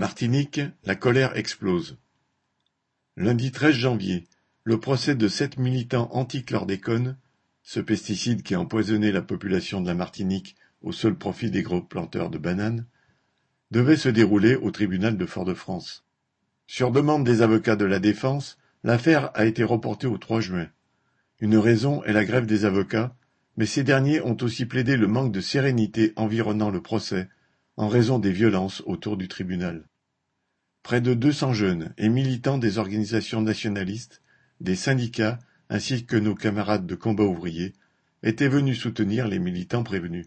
Martinique, la colère explose. Lundi 13 janvier, le procès de 7 militants anti-chlordécone, ce pesticide qui a empoisonné la population de la Martinique au seul profit des gros planteurs de bananes, devait se dérouler au tribunal de Fort-de-France. Sur demande des avocats de la défense, l'affaire a été reportée au 3 juin. Une raison est la grève des avocats, mais ces derniers ont aussi plaidé le manque de sérénité environnant le procès en raison des violences autour du tribunal. Près de 200 jeunes et militants des organisations nationalistes, des syndicats ainsi que nos camarades de combat ouvrier étaient venus soutenir les militants prévenus.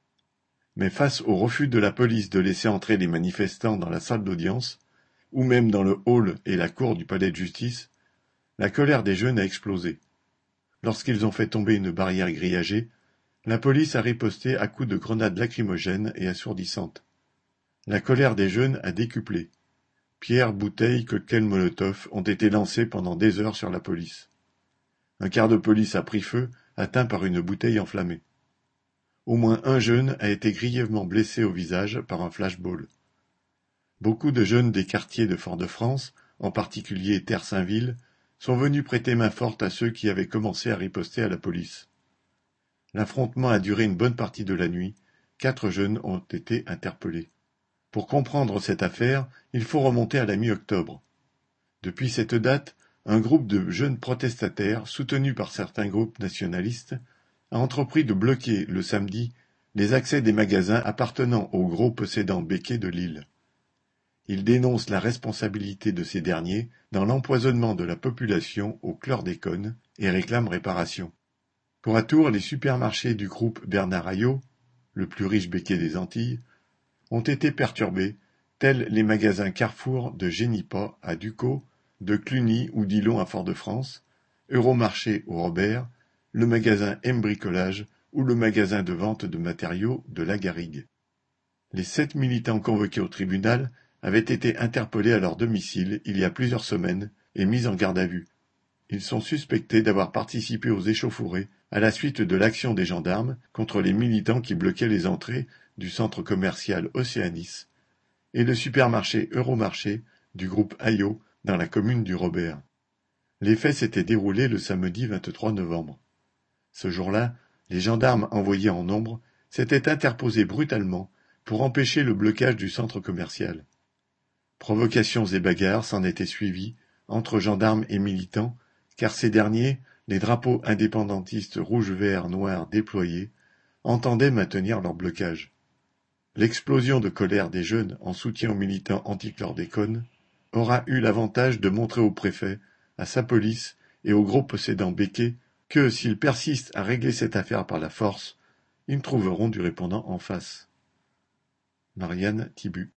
Mais face au refus de la police de laisser entrer les manifestants dans la salle d'audience, ou même dans le hall et la cour du palais de justice, la colère des jeunes a explosé. Lorsqu'ils ont fait tomber une barrière grillagée, la police a riposté à coups de grenades lacrymogènes et assourdissantes. La colère des jeunes a décuplé. Pierres, bouteilles, cocktails Molotov ont été lancés pendant des heures sur la police. Un quart de police a pris feu, atteint par une bouteille enflammée. Au moins un jeune a été grièvement blessé au visage par un flashball. Beaucoup de jeunes des quartiers de Fort-de-France, en particulier Terre-Saint-Ville, sont venus prêter main forte à ceux qui avaient commencé à riposter à la police. L'affrontement a duré une bonne partie de la nuit. 4 jeunes ont été interpellés. Pour comprendre cette affaire, il faut remonter à la mi-octobre. Depuis cette date, un groupe de jeunes protestataires, soutenus par certains groupes nationalistes, a entrepris de bloquer, le samedi, les accès des magasins appartenant aux gros possédants béquets de l'île. Ils dénoncent la responsabilité de ces derniers dans l'empoisonnement de la population au chlordécone et réclament réparation. Pour à Tours, les supermarchés du groupe Bernard Ayot, le plus riche béquet des Antilles, ont été perturbés, tels les magasins Carrefour de Génipas à Ducos, de Cluny ou d'Ilon à Fort-de-France, Euromarché au Robert, le magasin M Bricolage ou le magasin de vente de matériaux de la Garrigue. Les 7 militants convoqués au tribunal avaient été interpellés à leur domicile il y a plusieurs semaines et mis en garde à vue. Ils sont suspectés d'avoir participé aux échauffourées à la suite de l'action des gendarmes contre les militants qui bloquaient les entrées du centre commercial Océanis et le supermarché Euromarché du groupe Ayot dans la commune du Robert. Les faits s'étaient déroulés le samedi 23 novembre. Ce jour-là, les gendarmes envoyés en nombre s'étaient interposés brutalement pour empêcher le blocage du centre commercial. Provocations et bagarres s'en étaient suivies entre gendarmes et militants, car ces derniers, les drapeaux indépendantistes rouge, vert, noir déployés, entendaient maintenir leur blocage. L'explosion de colère des jeunes en soutien aux militants anti-chlordécone aura eu l'avantage de montrer au préfet, à sa police et aux gros possédants béquets que, s'ils persistent à régler cette affaire par la force, ils trouveront du répondant en face. Marianne Thibu.